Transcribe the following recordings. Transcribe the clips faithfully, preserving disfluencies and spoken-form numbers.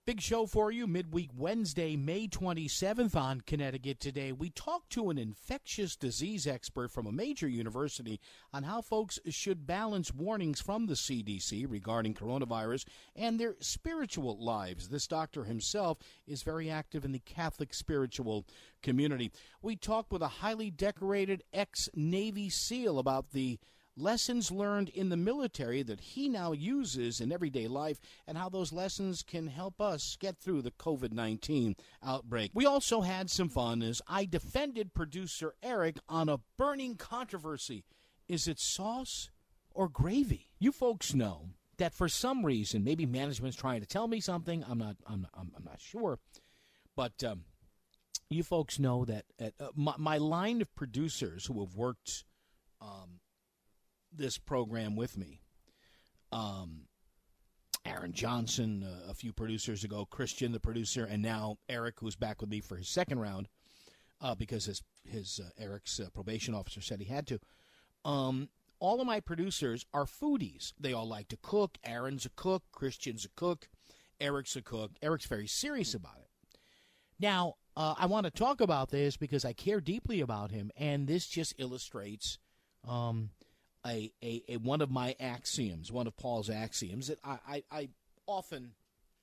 Big show for you midweek Wednesday, May twenty-seventh on Connecticut Today. We talked to an infectious disease expert from a major university on how folks should balance warnings from the C D C regarding coronavirus and their spiritual lives. This doctor himself is very active in the Catholic spiritual community. We talked with a highly decorated ex-Navy SEAL about the lessons learned in the military that he now uses in everyday life and how those lessons can help us get through the covid nineteen outbreak. We also had some fun as I defended producer Eric on a burning controversy. Is it sauce or gravy? You folks know that for some reason, maybe management's trying to tell me something. I'm not, I'm, I'm, I'm not sure. But um, you folks know that uh, my, my line of producers who have worked um, this program with me, um, Aaron Johnson, uh, a few producers ago, Christian, the producer, and now Eric, who's back with me for his second round, uh, because his his uh, Eric's uh, probation officer said he had to. Um, all of my producers are foodies. They all like to cook. Aaron's a cook. Christian's a cook. Eric's a cook. Eric's very serious about it. Now, uh, I want to talk about this because I care deeply about him, and this just illustrates Um, A, a, a one of my axioms, one of Paul's axioms that I, I, I often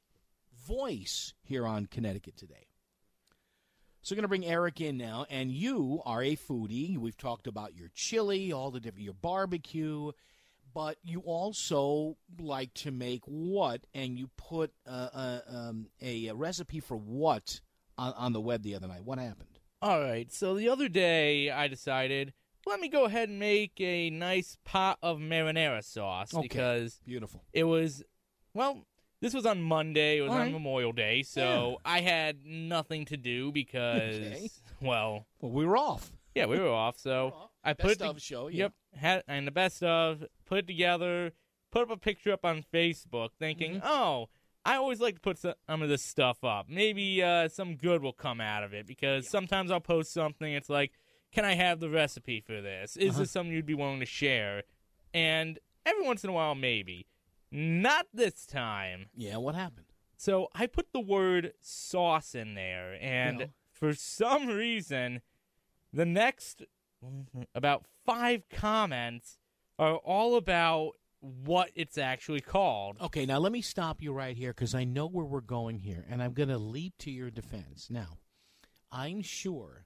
voice here on Connecticut Today. So we're going to bring Eric in now, and you are a foodie. We've talked about your chili, all the different, your barbecue, but you also like to make what, and you put uh, uh, um, a, a recipe for what on, on the web the other night. What happened? All right, so the other day I decided, let me go ahead and make a nice pot of marinara sauce Okay. because Beautiful. it was, well, this was on Monday. It was All on right. Memorial Day, so Yeah. I had nothing to do because, Okay. well, Well, we were off. yeah, we were off. So We're off. I Best put it of to- show, yeah. Yep, had and the best of put it together, put up a picture up on Facebook, thinking, Mm-hmm. oh, I always like to put some of this stuff up. Maybe uh, some good will come out of it because Yeah. sometimes I'll post something. It's like, can I have the recipe for this? Is Uh-huh. this something you'd be willing to share? And every once in a while, maybe. Not this time. Yeah, what happened? So I put the word sauce in there, and Yeah. for some reason, the next about five comments are all about what it's actually called. Okay, now let me stop you right here because I know where we're going here, and I'm going to leap to your defense. Now, I'm sure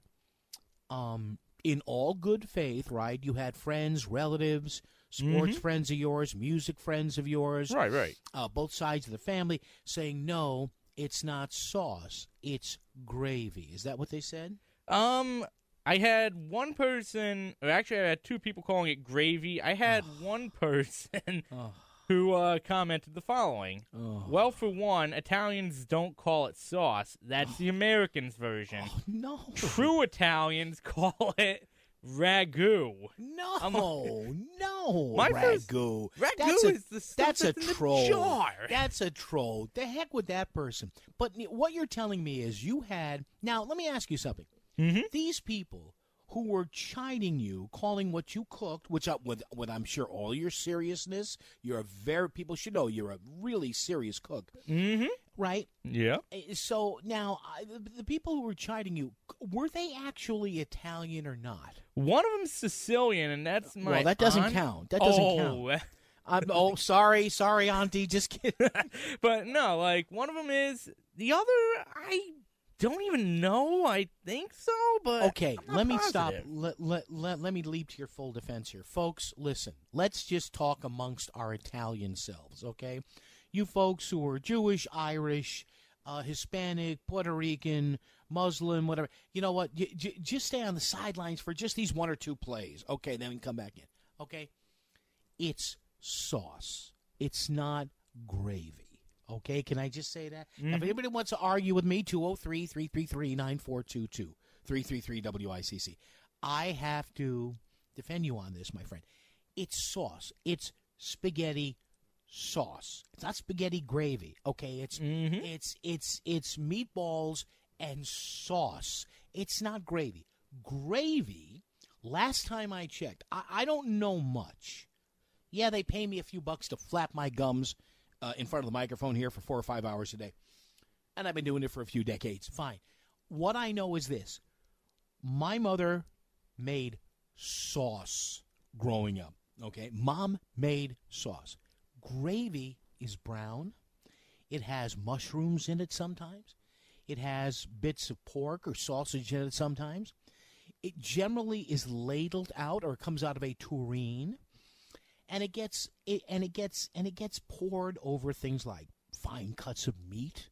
um, in all good faith, right, you had friends, relatives, sports Mhm. friends of yours, music friends of yours, Right, right. uh, both sides of the family saying, no, it's not sauce, it's gravy. Is that what they said? Um, I had one person, or actually I had two people calling it gravy. I had one person Oh, who uh, commented the following. oh. Well, for one, Italians don't call it sauce. That's the Americans' version. Oh, no. True Italians call it ragu. No, I'm no, My first- ragu. Ragu That's a- is the stuff That's that's, a in the troll. jar. That's a troll. The heck with that person. But what you're telling me is you had. Now, let me ask you something. Mhm. These people who were chiding you, calling what you cooked, which uh, with, with I'm sure all your seriousness, you're a very, people should know you're a really serious cook, Mm-hmm. right? Yeah. Uh, So now, I, the, the people who were chiding you, were they actually Italian or not? One of them's Sicilian, and that's my well, that doesn't aunt. count. That doesn't oh. count. I'm, oh, sorry, sorry, Auntie. Just kidding. But no, like, one of them is. The other, I don't even know. I think so, but Okay, I'm not let me stop. positive. Let, let, let, let me leap to your full defense here. Folks, listen. Let's just talk amongst our Italian selves, okay? You folks who are Jewish, Irish, uh, Hispanic, Puerto Rican, Muslim, whatever. You know what? J- j- just stay on the sidelines for just these one or two plays. Okay, then we can come back in. Okay? It's sauce. It's not gravy. Okay, can I just say that? Now, if anybody wants to argue with me, two oh three, three three three, nine four two two, three three three W I C C. I have to defend you on this, my friend. It's sauce. It's spaghetti sauce. It's not spaghetti gravy. Okay, it's Mhm. it's it's it's meatballs and sauce. It's not gravy. Gravy, last time I checked, I, I don't know much. Yeah, they pay me a few bucks to flap my gums uh, in front of the microphone here for four or five hours a day. and I've been doing it for a few decades. Fine. What I know is this. My mother made sauce growing up, okay? Mom made sauce. Gravy is brown. It has mushrooms in it sometimes. It has bits of pork or sausage in it sometimes. It generally is ladled out or comes out of a tureen, and it gets it, and it gets and it gets poured over things like fine cuts of meat,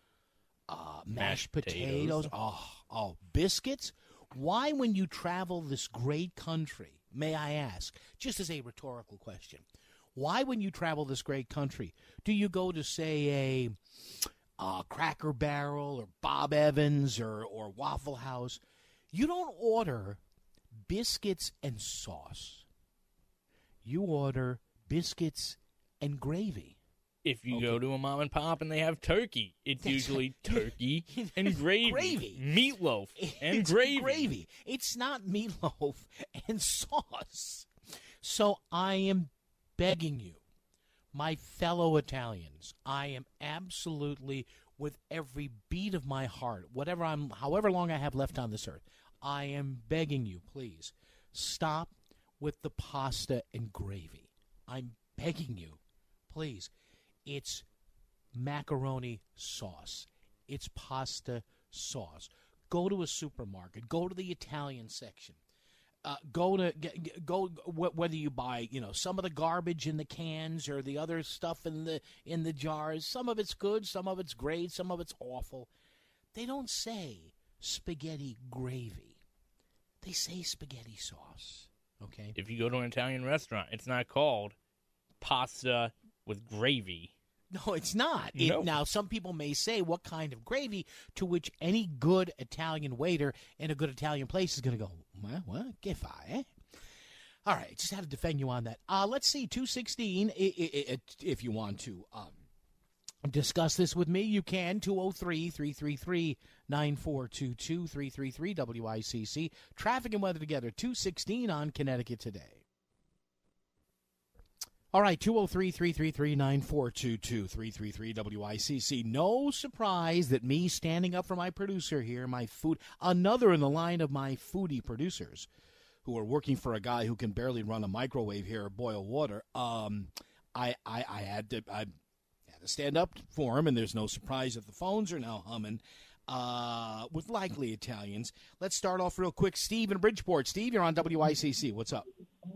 uh, mashed, mashed potatoes, potatoes, oh, oh, biscuits. Why, when you travel this great country, may I ask, just as a rhetorical question, why, when you travel this great country, do you go to, say, a uh, Cracker Barrel or Bob Evans or, or Waffle House? You don't order biscuits and sauce. You order biscuits and gravy. If you Okay. go to a mom and pop and they have turkey, it's That's usually right. turkey and gravy. Gravy. Meatloaf and It's gravy. gravy. It's not meatloaf and sauce. So I am begging you, my fellow Italians, I am absolutely, with every beat of my heart, whatever I'm, however long I have left on this earth, I am begging you, please, stop with the pasta and gravy. I'm begging you, please. It's macaroni sauce. It's pasta sauce. Go to a supermarket. Go to the Italian section. Uh, go to go whether you buy, you know, some of the garbage in the cans or the other stuff in the in the jars. Some of it's good, some of it's great, some of it's awful. They don't say spaghetti gravy. They say spaghetti sauce. Okay. If you go to an Italian restaurant, it's not called pasta with gravy. No, it's not. It, No. Now, some people may say, what kind of gravy? To which any good Italian waiter in a good Italian place is going to go, well, what? Che fai, eh? All right, just had to defend you on that. Uh, let's see, two sixteen, I- I- I- if you want to um, discuss this with me, you can, two oh three, three three three, nine four two two, three three three W I C C. Traffic and weather together, two sixteen on Connecticut Today. All right, two oh three, three three three, nine four two two, three three three W I C C. No surprise that me standing up for my producer here, my food, another in the line of my foodie producers who are working for a guy who can barely run a microwave here or boil water, um, I, I, I, had to, I had to stand up for him, and there's no surprise that the phones are now humming uh, with likely Italians. Let's start off real quick. Steve in Bridgeport. Steve, you're on W I C C. What's up?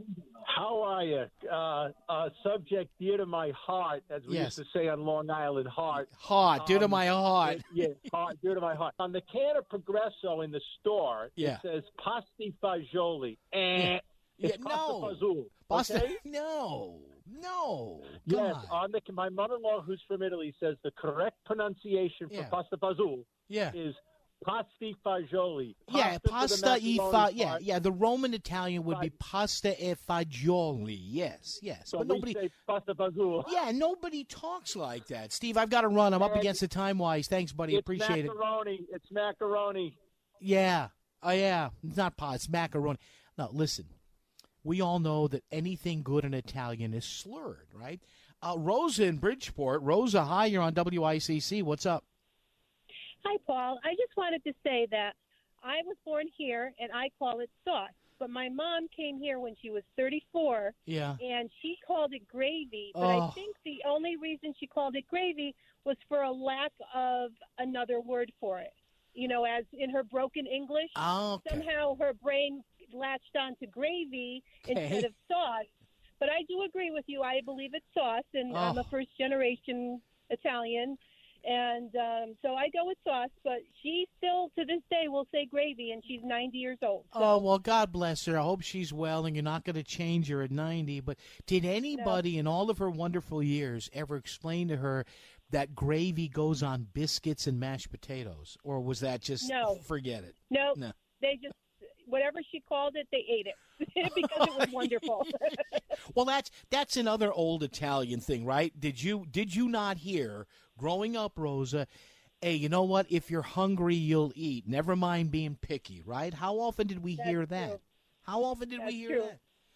How are you? Uh, uh, subject dear to my heart, as we Yes. used to say on Long Island, heart. Heart, due to Um, my heart. Yeah, heart, dear to my heart. On the can of Progresso in the store, Yeah. it says pasti fagioli. Eh, Yeah, it's pasta no. fazool. Pasta, Okay? no, no. Yes, God. on the my mother-in-law, who's from Italy, says the correct pronunciation for Yeah. pasta fazool Yeah. is pasti fagioli. Yeah, for the pasta e fa. macaroni Yeah, part, yeah. The Roman Italian would be Right. pasta e fagioli. Yes, yes. So but we nobody. say pasta fazool. Yeah, nobody talks like that. Steve, I've got to run. I'm up And against the time wise. Thanks, buddy. It's Appreciate it. macaroni. It's macaroni. Yeah. Oh, yeah. It's not pasta. It's macaroni. Now, listen. We all know that anything good in Italian is slurred, right? Uh, Rosa in Bridgeport. Rosa, hi. You're on W I C C. What's up? Hi, Paul. I just wanted to say that I was born here, and I call it sauce. But my mom came here when she was thirty-four, Yeah. and she called it gravy. But Oh. I think the only reason she called it gravy was for a lack of another word for it. You know, as in her broken English, Okay. somehow her brain latched onto gravy Okay. instead of sauce. But I do agree with you. I believe it's sauce, and I'm Oh. a first-generation Italian. And um, so I go with sauce, but she still, to this day, will say gravy, and she's ninety years old. So, Oh, well, God bless her. I hope she's well, and you're not going to change her at ninety. But did anybody in all of her wonderful years ever explain to her that gravy goes on biscuits and mashed potatoes? Or was that just No. forget it? no, No. they just, whatever she called it, they ate it because it was wonderful. Well, that's that's another old Italian thing, right? Did you did you not hear growing up, Rosa? Hey, you know what? If you're hungry, you'll eat. Never mind being picky, right? How often did we That's hear that? true. How often did That's we hear true. that?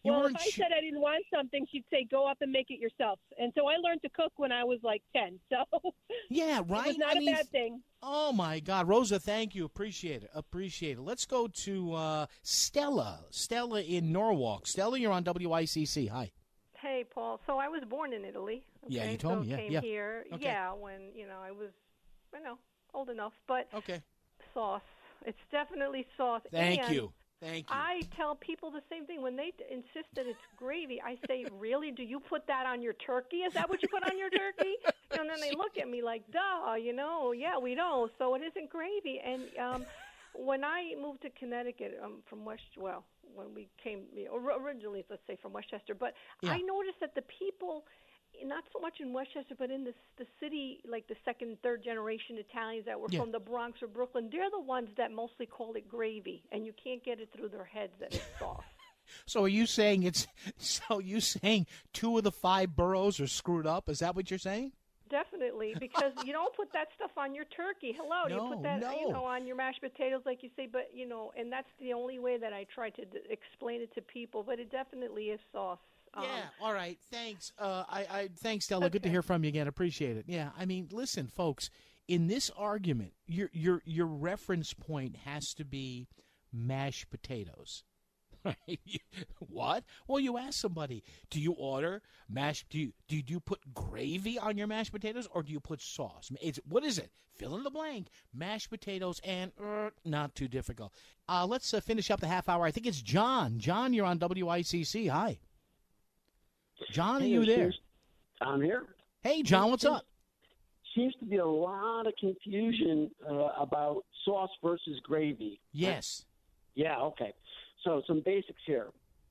You well, weren't if I sh- said I didn't want something, she'd say, "Go up and make it yourself." And so I learned to cook when I was like ten. So Yeah, right. it was not I a mean, bad thing. Oh my God, Rosa, thank you. Appreciate it. Appreciate it. Let's go to uh, Stella. Stella in Norwalk. Stella, you're on W I C C. Hi. Hey, Paul. So I was born in Italy. Okay? Yeah, you told so me. Yeah, came yeah. here. Okay. Yeah, when you know I was, you know, old enough. But Okay. sauce. It's definitely sauce. Thank and you. Thank you. I tell people the same thing when they d- insist that it's gravy. I say, "Really? Do you put that on your turkey? Is that what you put on your turkey?" And then they look at me like, "Duh, you know, yeah, we know. So it isn't gravy." And um, when I moved to Connecticut um, from West, well, when we came you know, or- originally, let's say from Westchester, but Yeah. I noticed that the people, not so much in Westchester, but in the the city, like the second, third generation Italians that were Yeah. from the Bronx or Brooklyn, they're the ones that mostly call it gravy, and you can't get it through their heads that it's sauce. So are you saying it's? So you saying two of the five boroughs are screwed up? Is that what you're saying? Definitely, because you don't put that stuff on your turkey. Hello, do No, you put that, no. you know, on your mashed potatoes, like you say? But you know, and that's the only way that I try to d- explain it to people. But it definitely is sauce. Um, Yeah. All right. Thanks. Uh, I, I thanks, Stella. Good to Okay. hear from you again. Appreciate it. Yeah. I mean, listen, folks. In this argument, your your your reference point has to be mashed potatoes. Right? You- What? Well, you ask somebody, do you order mashed? Do you do you, do you put gravy on your mashed potatoes, or do you put sauce? It's what is it? Fill in the blank. Mashed potatoes and uh, not too difficult. Uh, let's uh, finish up the half hour. I think it's John. John, you're on W I C C. Hi. John, are Hey, you there? seems- I'm here. Hey, John, what's up? Seems to be a lot of confusion uh, about sauce versus gravy. Yes. Yeah, okay. So some basics here.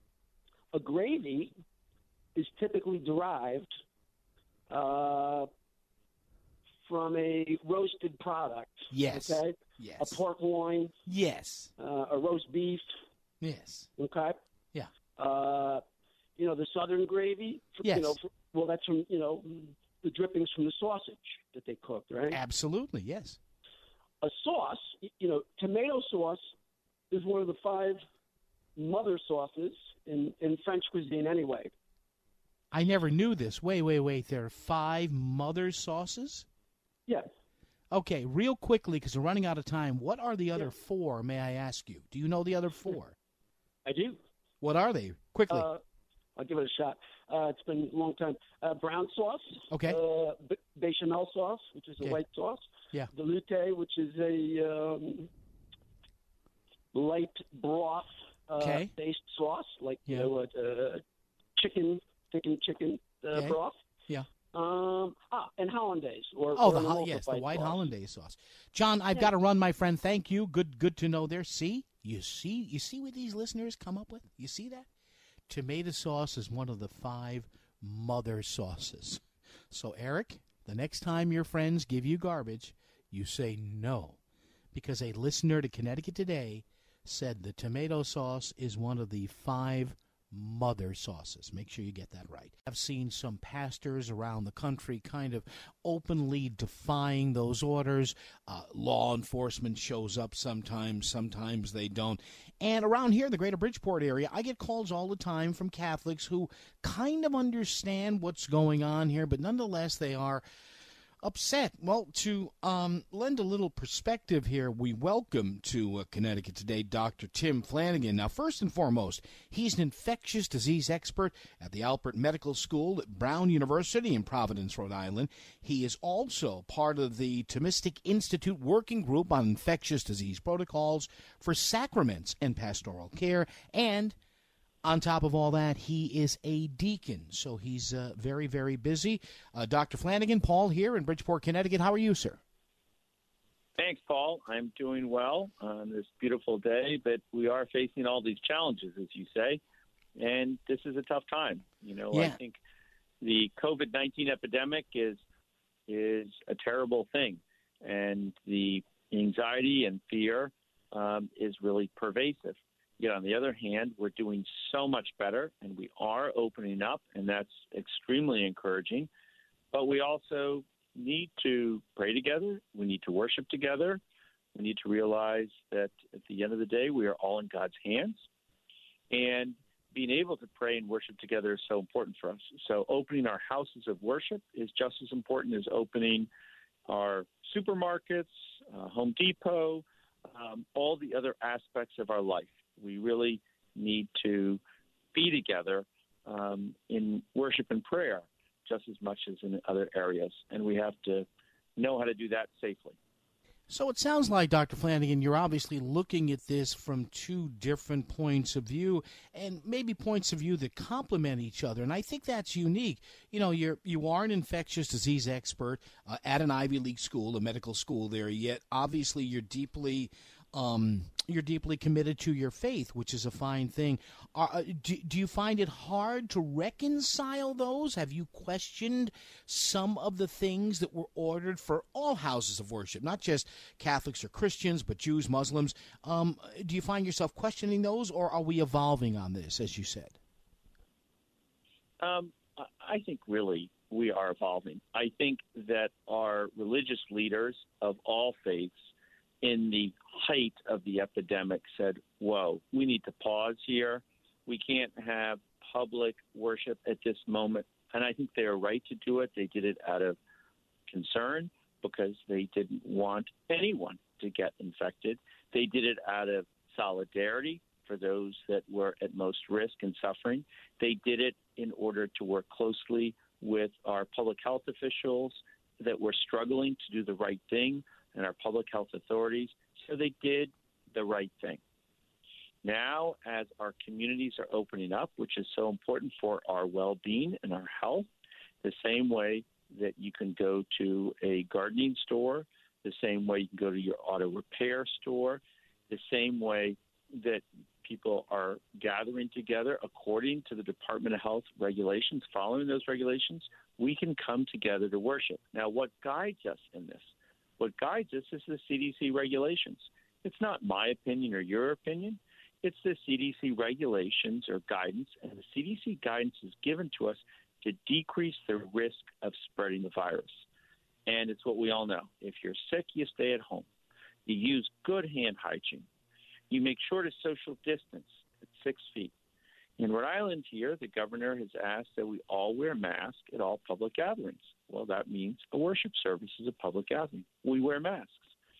A gravy is typically derived uh, from a roasted product. Yes. Okay? Yes. A pork loin, Yes. uh, a roast beef. Yes. Okay? Yeah. Uh, you know, the southern gravy. Yes. You know, well, that's from, you know, the drippings from the sausage that they cooked, right? Absolutely. Yes. A sauce, you know, tomato sauce is one of the five mother sauces in, in French cuisine anyway. I never knew this. Wait, wait, wait. There are five mother sauces? Yeah. Okay, real quickly, because we're running out of time. What are the other Yeah. four, may I ask you? Do you know the other four? I do. What are they? Quickly. Uh, I'll give it a shot. Uh, it's been a long time. Uh, brown sauce. Okay. Uh, be- bechamel sauce, which is Okay. a white sauce. Yeah. Velouté, which is a um, light broth uh, Okay. based sauce, like Yeah. you know, uh, uh, chicken, chicken, chicken uh, Okay. broth. Yeah. Um, ah, and hollandaise, or Oh, or the an hol- yes, the emulsified white sauce. hollandaise sauce. John, I've Yeah. got to run, my friend. Thank you. Good, good to know there. See, you see, you see what these listeners come up with. You see that? Tomato sauce is one of the five mother sauces. So, Eric, the next time your friends give you garbage, you say no, because a listener to Connecticut Today said the tomato sauce is one of the five mother sauces. Make sure you get that right. I've seen some pastors around the country kind of openly defying those orders. Uh, law enforcement shows up sometimes, sometimes they don't. And around here, the greater Bridgeport area, I get calls all the time from Catholics who kind of understand what's going on here, but nonetheless they are upset. Well, to um, lend a little perspective here, we welcome to uh, Connecticut Today Doctor Tim Flanagan. Now, first and foremost, he's an infectious disease expert at the Alpert Medical School at Brown University in Providence, Rhode Island. He is also part of the Thomistic Institute Working Group on Infectious Disease Protocols for Sacraments and Pastoral Care, and on top of all that, he is a deacon, so he's uh, very, very busy. Uh, Doctor Flanagan, Paul here in Bridgeport, Connecticut. How are you, sir? Thanks, Paul. I'm doing well on this beautiful day, but we are facing all these challenges, as you say, and this is a tough time. You know, Yeah. I think the COVID nineteen epidemic is is a terrible thing, and the anxiety and fear um, is really pervasive. Yet on the other hand, we're doing so much better, and we are opening up, and that's extremely encouraging. But we also need to pray together. We need to worship together. We need to realize that at the end of the day, we are all in God's hands. And being able to pray and worship together is so important for us. So opening our houses of worship is just as important as opening our supermarkets, uh, Home Depot, um, all the other aspects of our life. We really need to be together um, in worship and prayer just as much as in other areas, and we have to know how to do that safely. So it sounds like, Doctor Flanagan, you're obviously looking at this from two different points of view, and maybe points of view that complement each other. And I think that's unique. You know, you're you are an infectious disease expert uh, at an Ivy League school, a medical school there. Yet, obviously, you're deeply um, you're deeply committed to your faith, which is a fine thing. Uh, do, do you find it hard to reconcile those? Have you questioned some of the things that were ordered for all houses of worship, not just Catholics or Christians, but Jews, Muslims? Um, do you find yourself questioning those, or are we evolving on this, as you said? Um, I think really we are evolving. I think that our religious leaders of all faiths in the height of the epidemic said, whoa, we need to pause here. We can't have public worship at this moment. And I think they are right to do it. They did it out of concern because they didn't want anyone to get infected. They did it out of solidarity for those that were at most risk and suffering. They did it in order to work closely with our public health officials that were struggling to do the right thing and our public health authorities. So they did the right thing. Now, as our communities are opening up, which is so important for our well-being and our health, the same way that you can go to a gardening store, the same way you can go to your auto repair store, the same way that people are gathering together according to the Department of Health regulations, following those regulations, we can come together to worship. Now, what guides us in this? What guides us is the C D C regulations. It's not my opinion or your opinion. It's the C D C regulations or guidance, and the C D C guidance is given to us to decrease the risk of spreading the virus. And it's what we all know. If you're sick, you stay at home. You use good hand hygiene. You make sure to social distance at six feet. In Rhode Island here, the governor has asked that we all wear masks at all public gatherings. Well, that means a worship service is a public gathering. We wear masks.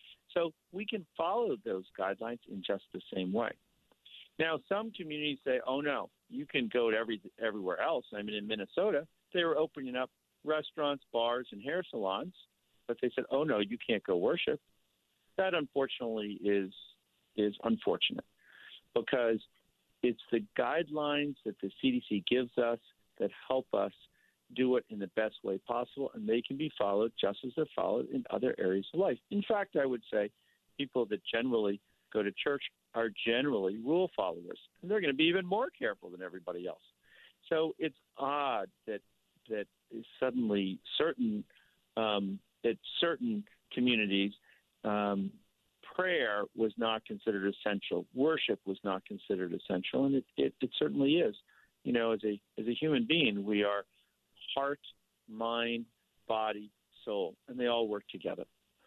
So we can follow those guidelines in just the same way. Now, some communities say, oh, no, you can go to every, everywhere else. I mean, in Minnesota, they were opening up restaurants, bars, and hair salons, but they said, oh, no, you can't go worship. That, unfortunately, is is unfortunate because it's the guidelines that the C D C gives us that help us do it in the best way possible, and they can be followed just as they're followed in other areas of life. In fact, I would say people that generally go to church are generally rule followers, and they're going to be even more careful than everybody else. So it's odd that that suddenly certain um, that certain communities um, prayer was not considered essential, worship was not considered essential, and it, it, it certainly is. You know, as a as a human being, we are heart, mind, body, soul, and they all work together.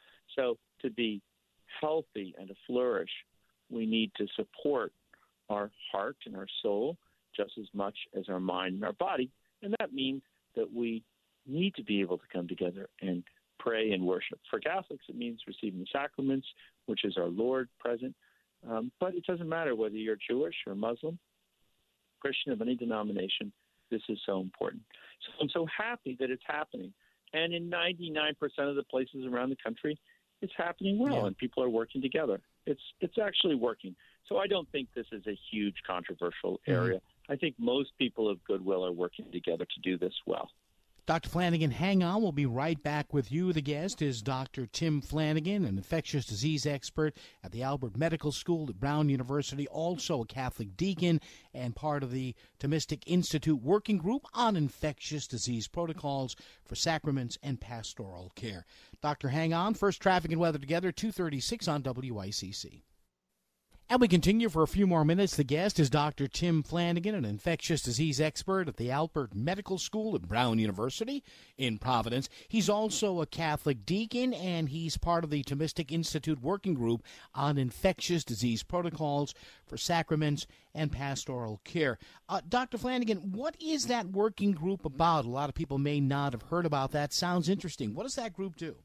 So to be healthy and to flourish, we need to support our heart and our soul just as much as our mind and our body. And that means that we need to be able to come together and pray and worship. For Catholics, it means receiving the sacraments, which is our Lord present. Um, but it doesn't matter whether you're Jewish or Muslim, Christian of any denomination. This is so important. So I'm so happy that it's happening. And in ninety-nine percent of the places around the country, it's happening well, yeah. and people are working together. It's it's actually working. So I don't think this is a huge controversial area. Mm-hmm. I think most people of goodwill are working together to do this well. Doctor Flanagan, hang on. We'll be right back with you. The guest is Doctor Tim Flanagan, an infectious disease expert at the Albert Medical School at Brown University, also a Catholic deacon and part of the Thomistic Institute Working Group on Infectious Disease Protocols for Sacraments and Pastoral Care. Doctor, hang on. First, traffic and weather together, two thirty-six on W I C C. And we continue for a few more minutes. The guest is Doctor Tim Flanagan, an infectious disease expert at the Alpert Medical School at Brown University in Providence. He's also a Catholic deacon, and he's part of the Thomistic Institute Working Group on Infectious Disease Protocols for Sacraments and Pastoral Care. Uh, Doctor Flanagan, what is that working group about? A lot of people may not have heard about that. Sounds interesting. What does that group do?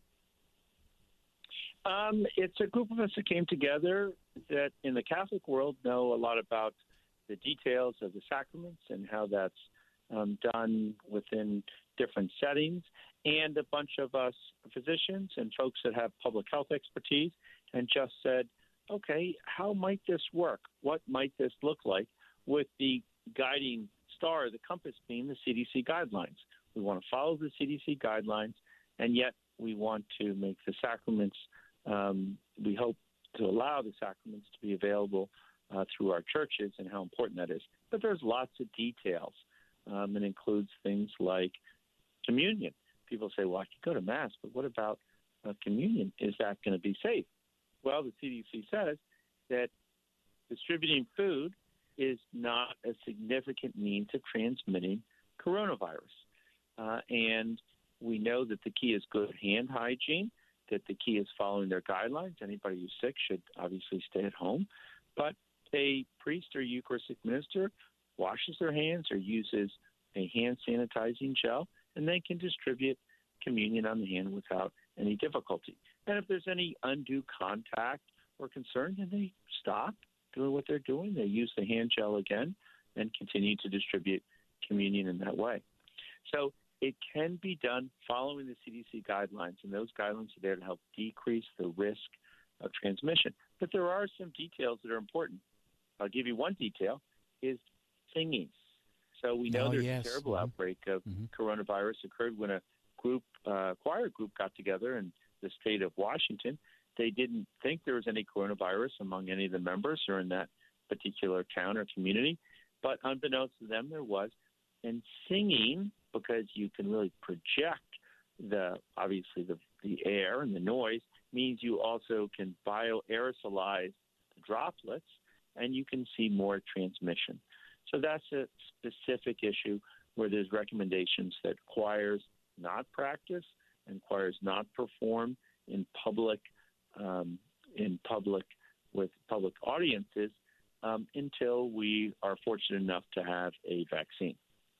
Um, it's a group of us that came together that in the Catholic world know a lot about the details of the sacraments and how that's um, done within different settings, and a bunch of us physicians and folks that have public health expertise, and just said, okay, how might this work? What might this look like, with the guiding star, the compass being the C D C guidelines? We want to follow the C D C guidelines, and yet we want to make the sacraments Um, we hope to allow the sacraments to be available uh, through our churches, and how important that is. But there's lots of details. Um, it includes things like communion. People say, well, I can go to Mass, but what about uh, communion? Is that going to be safe? Well, the C D C says that distributing food is not a significant means of transmitting coronavirus. Uh, and we know that the key is good hand hygiene, that the key is following their guidelines. Anybody who's sick should obviously stay at home. But a priest or Eucharistic minister washes their hands or uses a hand sanitizing gel, and they can distribute communion on the hand without any difficulty. And if there's any undue contact or concern, then they stop doing what they're doing. They use the hand gel again and continue to distribute communion in that way. So it can be done following the C D C guidelines, and those guidelines are there to help decrease the risk of transmission. But there are some details that are important. I'll give you one detail, is singing. So we know oh, there's yes. a terrible mm-hmm. outbreak of mm-hmm. coronavirus occurred when a group, uh, choir group got together in the state of Washington. They didn't think there was any coronavirus among any of the members or in that particular town or community, but unbeknownst to them, there was. And singing, because you can really project the obviously the, the air and the noise, means you also can bioaerosolize the droplets, and you can see more transmission. So that's a specific issue where there's recommendations that choirs not practice and choirs not perform in public um, in public with public audiences um, until we are fortunate enough to have a vaccine.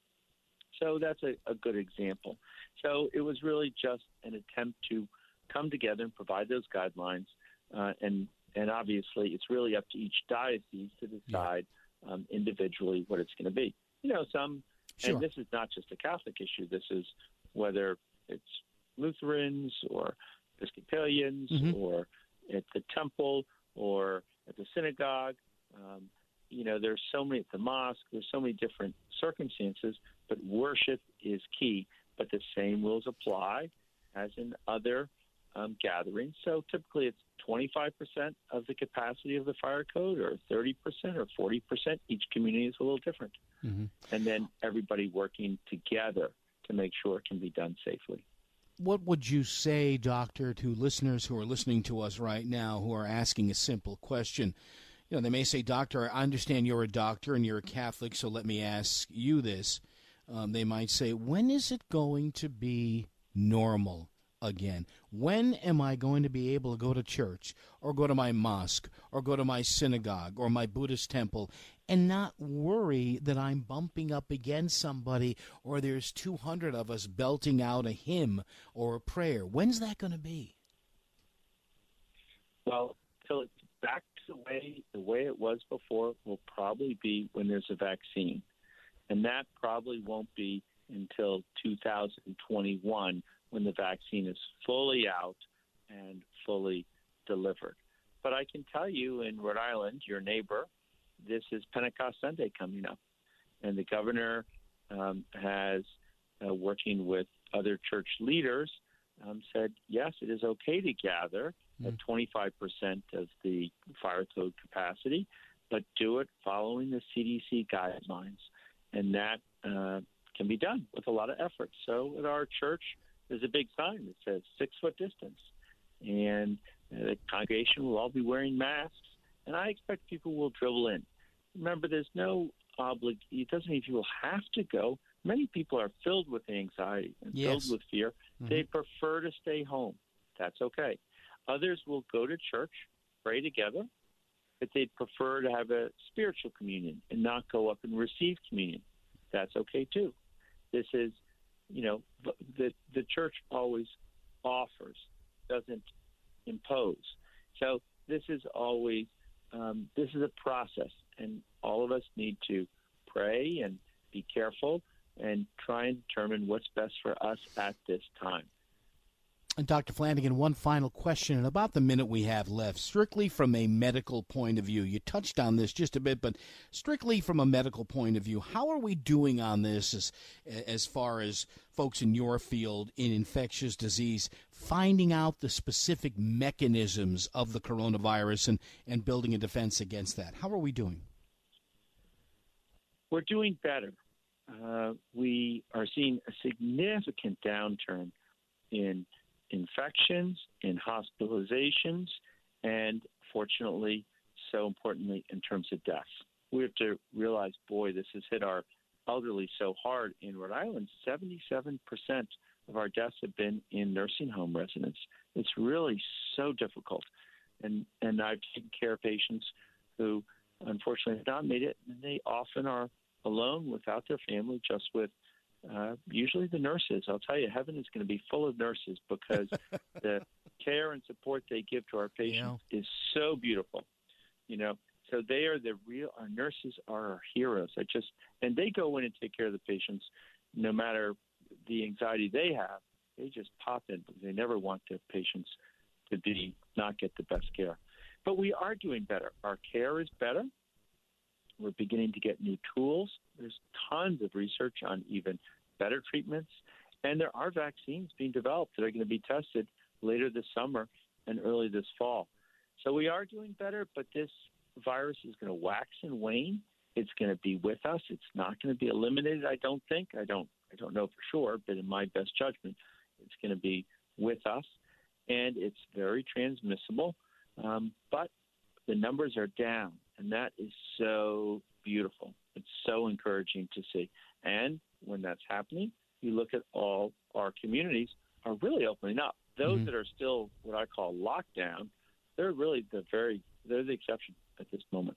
So that's a, a good example. So it was really just an attempt to come together and provide those guidelines. Uh, and, and obviously, it's really up to each diocese to decide yeah. um, individually what it's going to be. You know, some, sure. and this is not just a Catholic issue. This is whether it's Lutherans or Episcopalians mm-hmm. or at the temple or at the synagogue. Um, You know, there's so many at the mosque, there's so many different circumstances, but worship is key. But the same rules apply as in other um, gatherings. So typically it's twenty-five percent of the capacity of the fire code, or thirty percent or forty percent. Each community is a little different. Mm-hmm. And then everybody working together to make sure it can be done safely. What would you say, Doctor, to listeners who are listening to us right now who are asking a simple question? You know, they may say, Doctor, I understand you're a doctor and you're a Catholic, so let me ask you this. Um, they might say, when is it going to be normal again? When am I going to be able to go to church or go to my mosque or go to my synagogue or my Buddhist temple and not worry that I'm bumping up against somebody or there's two hundred of us belting out a hymn or a prayer? When's that going to be? Well, till it's back to the way, the way it was before will probably be when there's a vaccine. And that probably won't be until two thousand twenty-one when the vaccine is fully out and fully delivered. But I can tell you in Rhode Island, your neighbor, this is Pentecost Sunday coming up. And the governor um, has, uh, working with other church leaders, um, said, yes, it is okay to gather mm. at twenty-five percent of the fire code capacity, but do it following the C D C guidelines. And that uh, can be done with a lot of effort. So at our church, there's a big sign that says six-foot distance. And uh, the congregation will all be wearing masks, and I expect people will dribble in. Remember, there's no oblig. It doesn't mean people have to go. Many people are filled with anxiety and Yes. filled with fear. Mm-hmm. They prefer to stay home. That's okay. Others will go to church, pray together, but they'd prefer to have a spiritual communion and not go up and receive communion. That's okay too. This is, you know, the the church always offers, doesn't impose. So this is always um, this is a process, and all of us need to pray and be careful and try and determine what's best for us at this time. And Doctor Flanagan, one final question in about the minute we have left, strictly from a medical point of view. You touched on this just a bit, but strictly from a medical point of view, how are we doing on this as, as far as folks in your field in infectious disease finding out the specific mechanisms of the coronavirus and, and building a defense against that? How are we doing? We're doing better. Uh, we are seeing a significant downturn in infections, in hospitalizations, and fortunately, so importantly, in terms of deaths. We have to realize, boy, this has hit our elderly so hard. In Rhode Island, seventy-seven percent of our deaths have been in nursing home residents. It's really so difficult. And, and I've taken care of patients who unfortunately have not made it, and they often are alone without their family, just with Uh, usually the nurses. I'll tell you, heaven is going to be full of nurses because the care and support they give to our patients yeah. is so beautiful. You know, so they are the real. Our nurses are our heroes. I just and they go in and take care of the patients, no matter the anxiety they have. They just pop in because they never want their patients to be not get the best care. But we are doing better. Our care is better. We're beginning to get new tools. There's tons of research on even better treatments. And there are vaccines being developed that are going to be tested later this summer and early this fall. So we are doing better, but this virus is going to wax and wane. It's going to be with us. It's not going to be eliminated, I don't think. I don't I don't know for sure, but in my best judgment, it's going to be with us. And it's very transmissible. Um, but the numbers are down. And that is so beautiful. It's so encouraging to see. And when that's happening, you look at all our communities are really opening up. Those mm-hmm. that are still what I call lockdown, they're really the very they're the exception at this moment.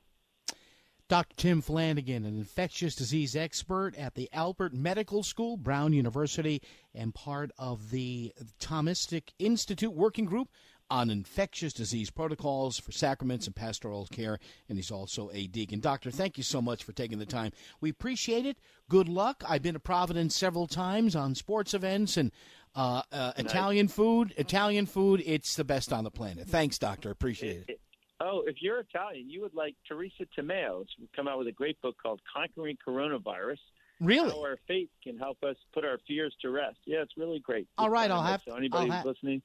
Doctor Tim Flanagan, an infectious disease expert at the Albert Medical School, Brown University, and part of the Thomistic Institute Working Group on infectious disease protocols for sacraments and pastoral care, and he's also a deacon. Doctor, thank you so much for taking the time. We appreciate it. Good luck. I've been to Providence several times on sports events and uh, uh, Italian food. Italian food, it's the best on the planet. Thanks, Doctor. Appreciate it. it, it oh, if you're Italian, you would like Teresa Tomeo. She's come out with a great book called Conquering Coronavirus. Really? How our faith can help us put our fears to rest. Yeah, it's really great. All right, I'll have. So anybody I'll who's have, listening.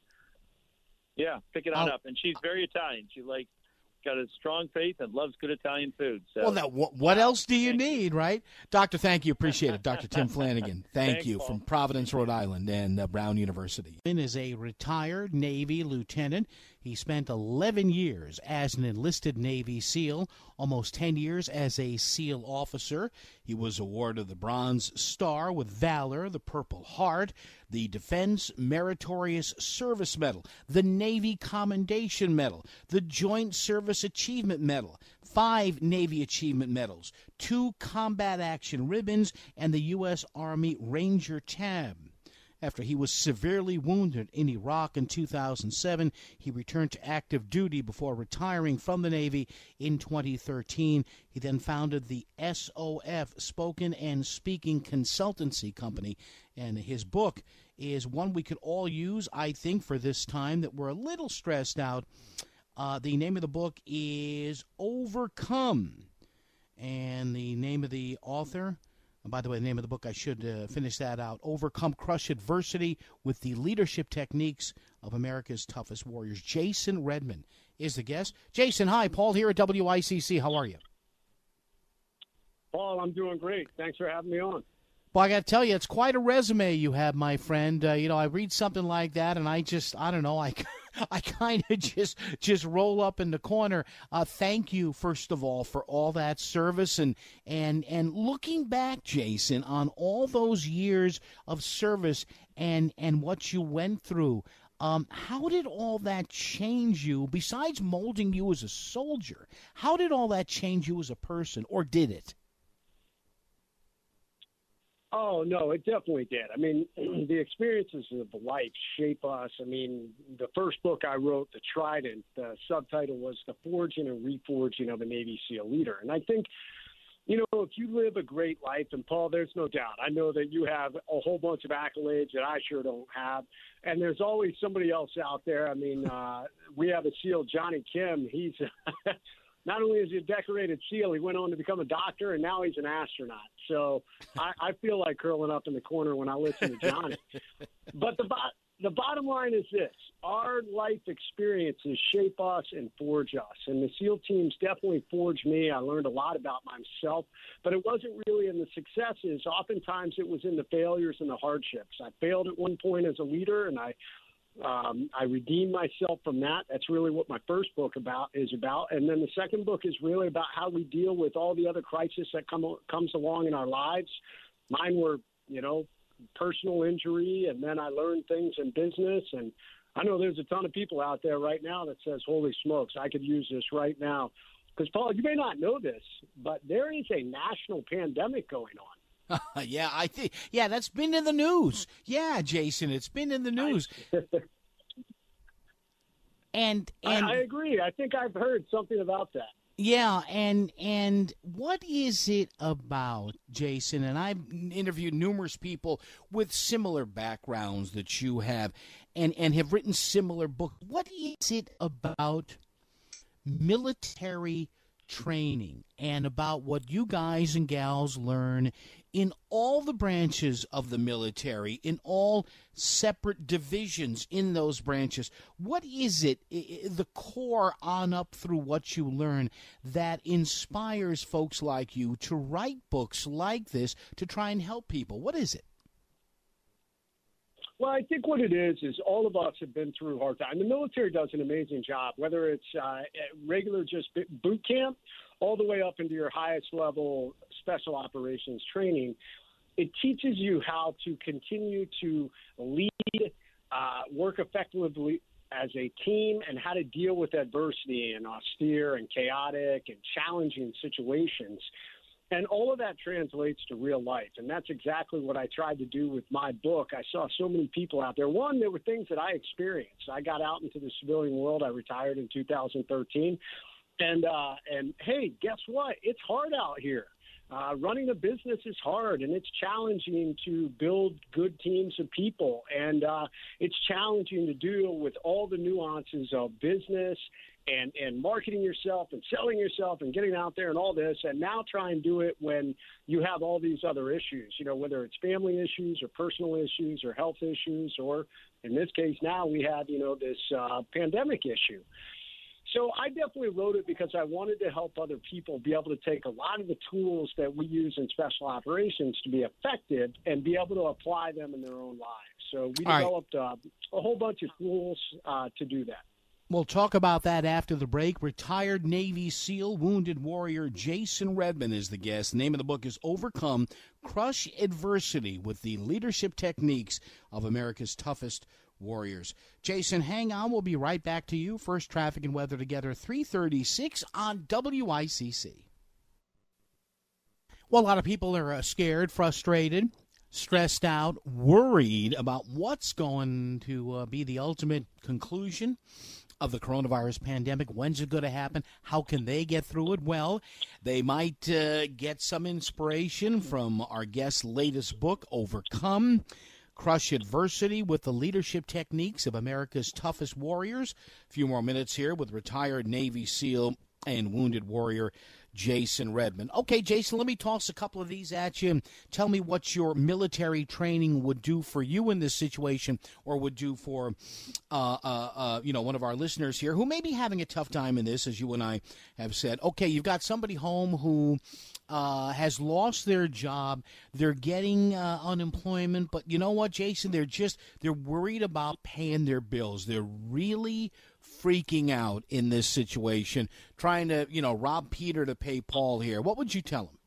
Yeah, pick it on I'll, up. And she's very Italian. She like got a strong faith and loves good Italian food. So. Well, now, what, what else do you thank need, you. right? Doctor, thank you. Appreciate it. Doctor Tim Flanagan, thank Thanks, you, Paul. from Providence, Rhode Island, and uh, Brown University. He is a retired Navy lieutenant. He spent eleven years as an enlisted Navy SEAL, almost ten years as a SEAL officer. He was awarded the Bronze Star with Valor, the Purple Heart, the Defense Meritorious Service Medal, the Navy Commendation Medal, the Joint Service Achievement Medal, five Navy Achievement Medals, two Combat Action Ribbons, and the U S Army Ranger Tab. After he was severely wounded in Iraq in two thousand seven, he returned to active duty before retiring from the Navy in twenty thirteen. He then founded the S O F, Spoken and Speaking Consultancy Company, and his book is one we could all use, I think, for this time that we're a little stressed out. Uh, the name of the book is Overcome, and the name of the author... By the way, the name of the book, I should uh, finish that out. Overcome Crush Adversity with the Leadership Techniques of America's Toughest Warriors. Jason Redman is the guest. Jason, hi. Paul here at W I C C. How are you? Paul, I'm doing great. Thanks for having me on. Well, I got to tell you, it's quite a resume you have, my friend. Uh, you know, I read something like that, and I just, I don't know, I, I kind of just just roll up in the corner. Uh, thank you, first of all, for all that service. And, and, and looking back, Jason, on all those years of service and, and what you went through, um, how did all that change you, besides molding you as a soldier? How did all that change you as a person, or did it? Oh, no, it definitely did. I mean, the experiences of life shape us. I mean, the first book I wrote, The Trident, the subtitle was The Forging and Reforging of a Navy SEAL Leader. And I think, you know, if you live a great life, and Paul, there's no doubt, I know that you have a whole bunch of accolades that I sure don't have. And there's always somebody else out there. I mean, uh, we have a SEAL, Johnny Kim. He's not only is he a decorated SEAL, he went on to become a doctor, and now he's an astronaut. So I, I feel like curling up in the corner when I listen to Johnny. But the, bo- the bottom line is this. Our life experiences shape us and forge us. And the SEAL teams definitely forged me. I learned a lot about myself. But it wasn't really in the successes. Oftentimes it was in the failures and the hardships. I failed at one point as a leader, and I Um, I redeemed myself from that. That's really what my first book about is about. And then the second book is really about how we deal with all the other crises that come comes along in our lives. Mine were, you know, personal injury, and then I learned things in business. And I know there's a ton of people out there right now that says, holy smokes, I could use this right now. Because, Paul, you may not know this, but there is a national pandemic going on. yeah, I think. Yeah, that's been in the news. Yeah, Jason, it's been in the news. and and I, I agree. I think I've heard something about that. Yeah, and and what is it about, Jason? And I've interviewed numerous people with similar backgrounds that you have, and and have written similar books. What is it about military training and about what you guys and gals learn in all the branches of the military, in all separate divisions in those branches? What is it, the core on up through what you learn, that inspires folks like you to write books like this to try and help people? What is it? Well, I think what it is is all of us have been through hard time. The military does an amazing job, whether it's uh, regular just boot camp all the way up into your highest level special operations training. It teaches you how to continue to lead, uh, work effectively as a team, and how to deal with adversity in austere and chaotic and challenging situations. And all of that translates to real life. And that's exactly what I tried to do with my book. I saw so many people out there. One, there were things that I experienced. I got out into the civilian world. I retired in two thousand thirteen. And, uh, and hey, guess what? It's hard out here. Uh, running a business is hard, and it's challenging to build good teams of people. And uh, it's challenging to deal with all the nuances of business and, and marketing yourself and selling yourself and getting out there and all this, and now try and do it when you have all these other issues, you know, whether it's family issues or personal issues or health issues, or in this case now we have, you know, this uh, pandemic issue. So I definitely wrote it because I wanted to help other people be able to take a lot of the tools that we use in special operations to be effective and be able to apply them in their own lives. So we All developed right. uh, a whole bunch of tools uh, to do that. We'll talk about that after the break. Retired Navy SEAL, wounded warrior Jason Redman is the guest. The name of the book is Overcome, Crush Adversity with the Leadership Techniques of America's Toughest Warriors. Jason, hang on. We'll be right back to you. First Traffic and Weather Together, three thirty-six on W I C C. Well, a lot of people are uh, scared, frustrated, stressed out, worried about what's going to uh, be the ultimate conclusion of the coronavirus pandemic. When's it going to happen? How can they get through it? Well, they might uh, get some inspiration from our guest's latest book, Overcome, Crush Adversity with the Leadership Techniques of America's Toughest Warriors. A few more minutes here with retired Navy SEAL and wounded warrior Jason Redman. Okay, Jason, let me toss a couple of these at you and tell me what your military training would do for you in this situation, or would do for, uh, uh, uh, you know, one of our listeners here who may be having a tough time in this, as you and I have said. Okay, you've got somebody home who uh, has lost their job. They're getting uh, unemployment, but you know what, Jason? They're just, they're worried about paying their bills. They're really freaking out in this situation, trying to, you know, rob Peter to pay Paul here. What would you tell them?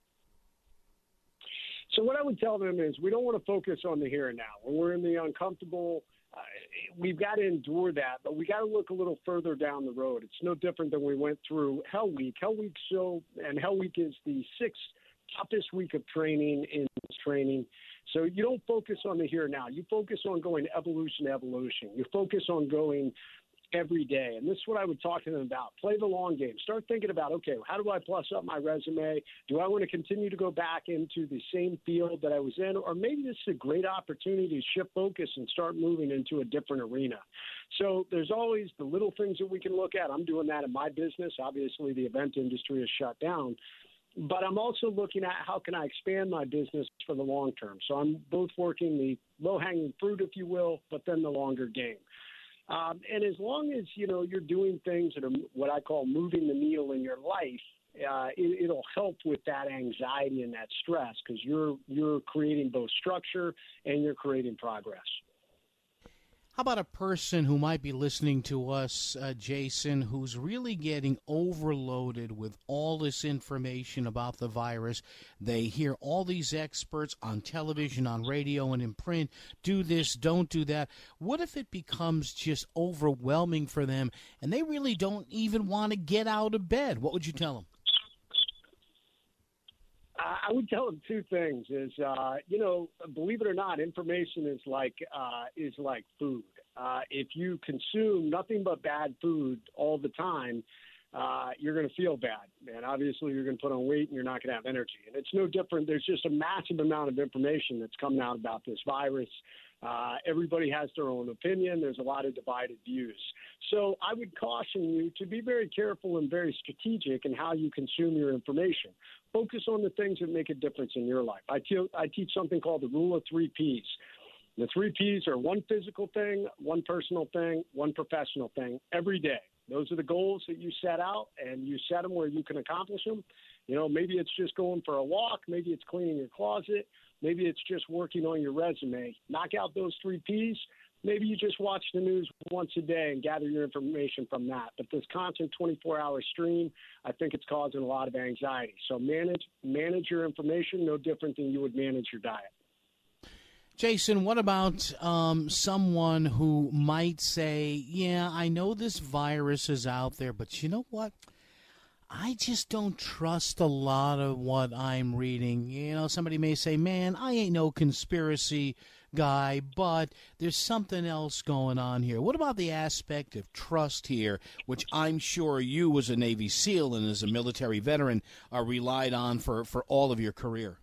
So what I would tell them is we don't want to focus on the here and now. When we're in the uncomfortable, uh, we've got to endure that, but we got to look a little further down the road. It's no different than we went through Hell Week. Hell Week so, and Hell Week is the sixth toughest week of training in training. So you don't focus on the here and now. You focus on going evolution, evolution. You focus on going every day. And this is what I would talk to them about. Play the long game. Start thinking about, okay, how do I plus up my resume? Do I want to continue to go back into the same field that I was in? Or maybe this is a great opportunity to shift focus and start moving into a different arena. So there's always the little things that we can look at. I'm doing that in my business. Obviously, the event industry is shut down. But I'm also looking at how can I expand my business for the long term. So I'm both working the low-hanging fruit, if you will, but then the longer game. Um, and as long as, you know, you're doing things that are what I call moving the needle in your life, uh, it, it'll help with that anxiety and that stress, because you're you're creating both structure and you're creating progress. How about a person who might be listening to us, uh, Jason, who's really getting overloaded with all this information about the virus? They hear all these experts on television, on radio, and in print, do this, don't do that. What if it becomes just overwhelming for them and they really don't even want to get out of bed? What would you tell them? I would tell them two things is, uh, you know, believe it or not, information is like uh, is like food. Uh, if you consume nothing but bad food all the time, uh, you're going to feel bad. And obviously you're going to put on weight and you're not going to have energy. And it's no different. There's just a massive amount of information that's coming out about this virus. Uh, everybody has their own opinion. There's a lot of divided views. So I would caution you to be very careful and very strategic in how you consume your information. Focus on the things that make a difference in your life. I, te- I teach something called the rule of three Ps. The three Ps are one physical thing, one personal thing, one professional thing every day. Those are the goals that you set out, and you set them where you can accomplish them. You know, maybe it's just going for a walk. Maybe it's cleaning your closet. Maybe it's just working on your resume. Knock out those three Ps. Maybe you just watch the news once a day and gather your information from that. But this constant twenty-four hour stream, I think it's causing a lot of anxiety. So manage manage your information no different than you would manage your diet. Jason, what about um, someone who might say, yeah, I know this virus is out there, but you know what? I just don't trust a lot of what I'm reading. You know, somebody may say, man, I ain't no conspiracy guy, but there's something else going on here. What about the aspect of trust here, which I'm sure you as a Navy SEAL and as a military veteran are relied on for, for all of your career?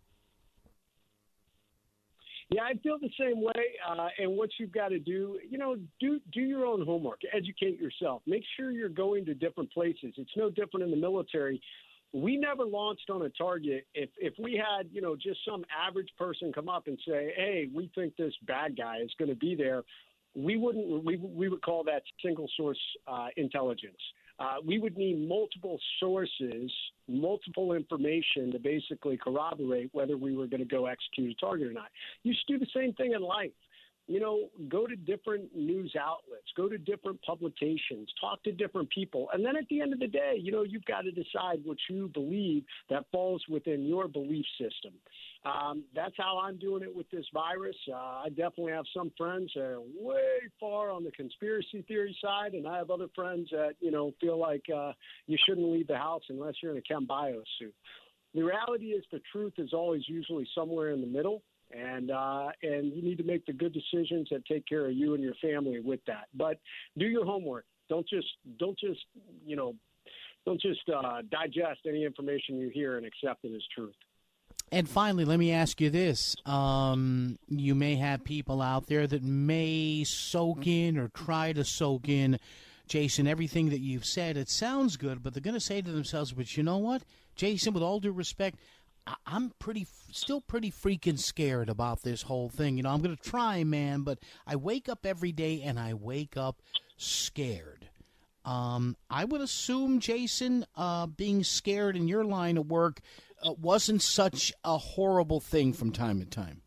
Yeah, I feel the same way. Uh, and what you've got to do, you know, do do your own homework. Educate yourself. Make sure you're going to different places. It's no different in the military. We never launched on a target. If if we had, you know, just some average person come up and say, hey, we think this bad guy is going to be there, we wouldn't. We we would call that single source uh, intelligence. Uh, we would need multiple sources, multiple information to basically corroborate whether we were going to go execute a target or not. You should do the same thing in life. You know, go to different news outlets, go to different publications, talk to different people. And then at the end of the day, you know, you've got to decide what you believe that falls within your belief system. Um, that's how I'm doing it with this virus. Uh, I definitely have some friends that are way far on the conspiracy theory side, and I have other friends that, you know, feel like uh, you shouldn't leave the house unless you're in a chem bio suit. The reality is the truth is always usually somewhere in the middle. And uh, and you need to make the good decisions that take care of you and your family with that. But do your homework. Don't just don't just you know don't just uh, digest any information you hear and accept it as truth. And finally, let me ask you this. Um, you may have people out there that may soak in or try to soak in Jason, everything that you've said, it sounds good, but they're going to say to themselves, but you know what, Jason, with all due respect, I- I'm pretty, still pretty freaking scared about this whole thing. You know, I'm going to try, man, but I wake up every day and I wake up scared. Um, I would assume, Jason, uh, being scared in your line of work uh, wasn't such a horrible thing from time to time.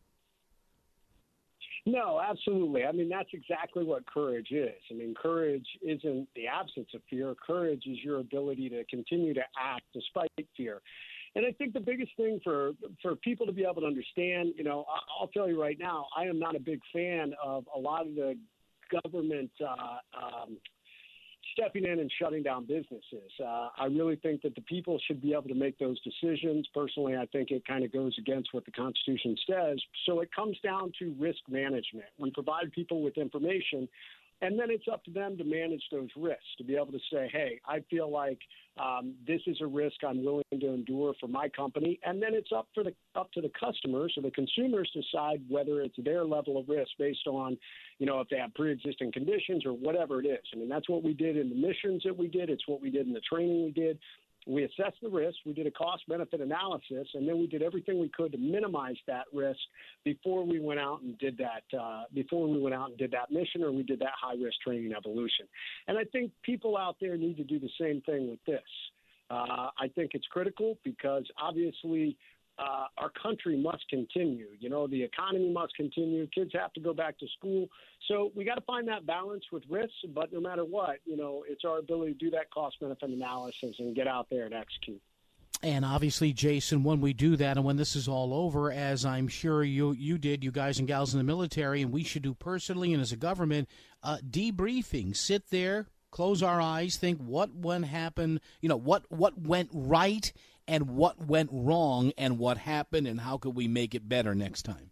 No, absolutely. I mean, that's exactly what courage is. I mean, courage isn't the absence of fear. Courage is your ability to continue to act despite fear. And I think the biggest thing for for people to be able to understand, you know, I'll tell you right now, I am not a big fan of a lot of the government uh, um, stepping in and shutting down businesses. Uh, I really think that the people should be able to make those decisions. Personally, I think it kind of goes against what the Constitution says. So it comes down to risk management. We provide people with information, and then it's up to them to manage those risks, to be able to say, hey, I feel like um, this is a risk I'm willing to endure for my company. And then it's up for the up to the customers or the consumers to decide whether it's their level of risk based on, you know, if they have pre-existing conditions or whatever it is. I mean, that's what we did in the missions that we did. It's what we did in the training we did. We assessed the risk, we did a cost-benefit analysis, and then we did everything we could to minimize that risk before we went out and did that. Uh, before we went out and did that mission, or we did that high-risk training evolution. And I think people out there need to do the same thing with this. Uh, I think it's critical because obviously uh, our country must continue. You know, the economy must continue. Kids have to go back to school. So we got to find that balance with risks. But no matter what, you know, it's our ability to do that cost-benefit analysis and get out there and execute. And obviously, Jason, when we do that and when this is all over, as I'm sure you you did, you guys and gals in the military, and we should do personally and as a government, uh, debriefing. Sit there, close our eyes, think what went happen, you know, what, what went right and what went wrong and what happened and how could we make it better next time.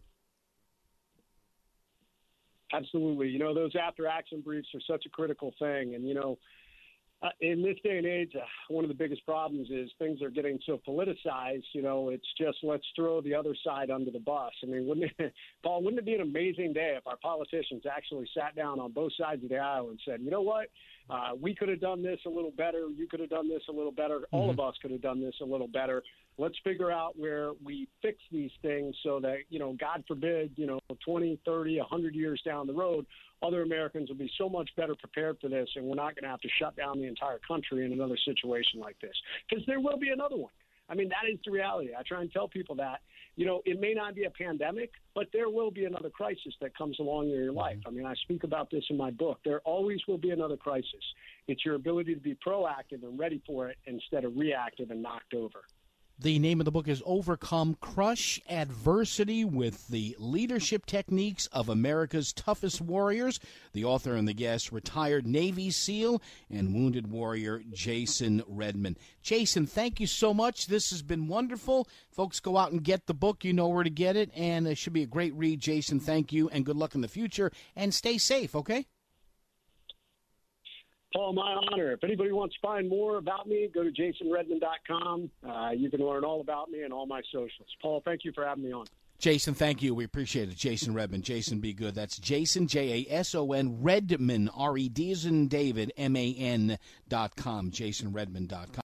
Absolutely. You know, those after-action briefs are such a critical thing. And, you know, uh, in this day and age, uh, one of the biggest problems is things are getting so politicized. You know, it's just let's throw the other side under the bus. I mean, wouldn't it, Paul, wouldn't it be an amazing day if our politicians actually sat down on both sides of the aisle and said, you know what, uh, we could have done this a little better. You could have done this a little better. Mm-hmm. All of us could have done this a little better. Let's figure out where we fix these things so that, you know, God forbid, you know, twenty, thirty, one hundred years down the road, other Americans will be so much better prepared for this, and we're not going to have to shut down the entire country in another situation like this. Because there will be another one. I mean, that is the reality. I try and tell people that, you know, it may not be a pandemic, but there will be another crisis that comes along in your life. I mean, I speak about this in my book. There always will be another crisis. It's your ability to be proactive and ready for it instead of reactive and knocked over. The name of the book is Overcome Crush Adversity with the Leadership Techniques of America's Toughest Warriors. The author and the guest, retired Navy SEAL and wounded warrior Jason Redman. Jason, thank you so much. This has been wonderful. Folks, go out and get the book. You know where to get it, and it should be a great read. Jason, thank you, and good luck in the future, and stay safe, okay? Paul, my honor. If anybody wants to find more about me, go to jason redman dot com. Uh, you can learn all about me and all my socials. Paul, thank you for having me on. Jason, thank you. We appreciate it. Jason Redman. Jason, be good. That's Jason, J A S O N, Redman, R E D as in David, M A N dot com, jason redman dot com.